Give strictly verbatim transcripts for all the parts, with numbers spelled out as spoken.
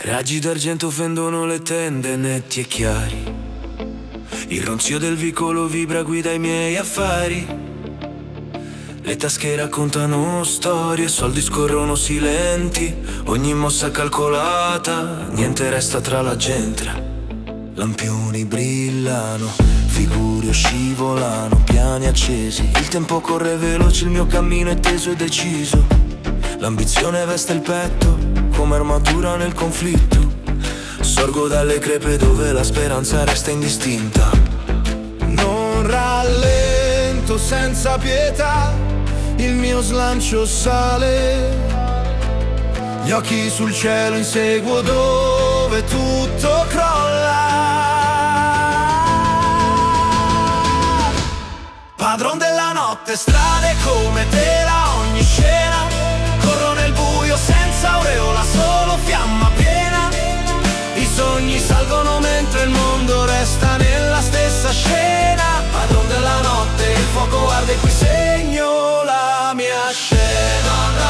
Raggi d'argento fendono le tende netti e chiari. Il ronzio del vicolo vibra, guida i miei affari. Le tasche raccontano storie, soldi scorrono silenti. Ogni mossa calcolata, niente resta tra la gente. Lampioni brillano, figure scivolano, piani accesi. Il tempo corre veloce, il mio cammino è teso e deciso. L'ambizione veste il petto come armatura nel conflitto. Sorgo dalle crepe dove la speranza resta indistinta. Non rallento senza pietà, il mio slancio sale. Gli occhi sul cielo inseguo dove tutto crolla. Padron della notte, strade come tela, ogni scena. Corro nel buio senza aureola, solo fiamma piena. I sogni salgono mentre il mondo resta nella stessa scena. Padron della notte, il fuoco arde, qui segno la mia scena.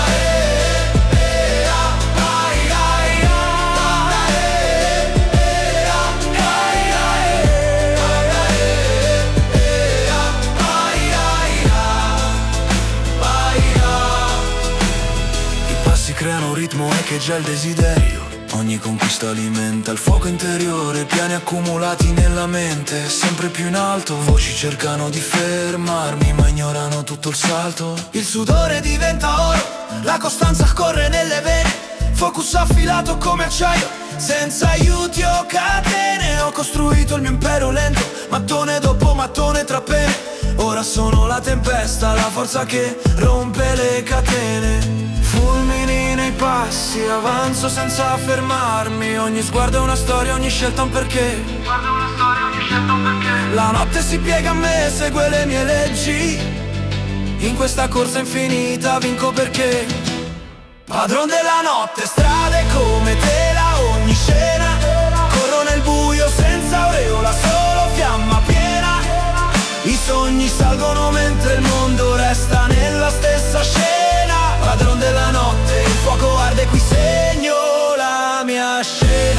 Creano un ritmo e che già il desiderio. Ogni conquista alimenta il fuoco interiore. Piani accumulati nella mente, sempre più in alto. Voci cercano di fermarmi ma ignorano tutto il salto. Il sudore diventa oro, la costanza corre nelle vene. Focus affilato come acciaio, senza aiuti o catene. Ho costruito il mio impero lento, mattone dopo mattone tra pene. Ora sono la tempesta, la forza che rompe le catene. Fulmini nei passi, avanzo senza fermarmi. Ogni sguardo è una storia, ogni scelta un perché. Guarda una storia, ogni scelta un perché. La notte si piega a me, segue le mie leggi. In questa corsa infinita vinco perché padron della notte, strade come tela, ogni scena. Corro nel buio senza aureola, solo fiamma piena. I sogni salgono mentre il mondo resta nella stessa scena. Padron della notte, il fuoco arde, qui segno la mia scena.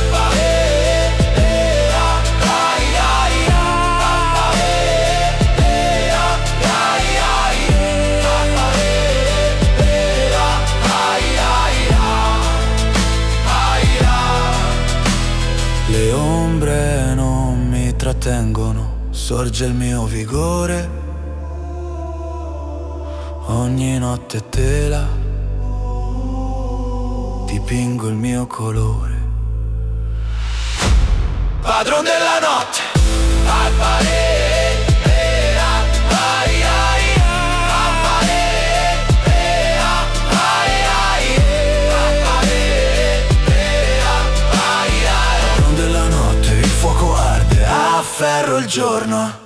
Le ombre non mi trattengono, sorge il mio vigore. Ogni notte tela, dipingo il mio colore. Padron della notte, padron della notte, il fuoco arde, afferro il giorno.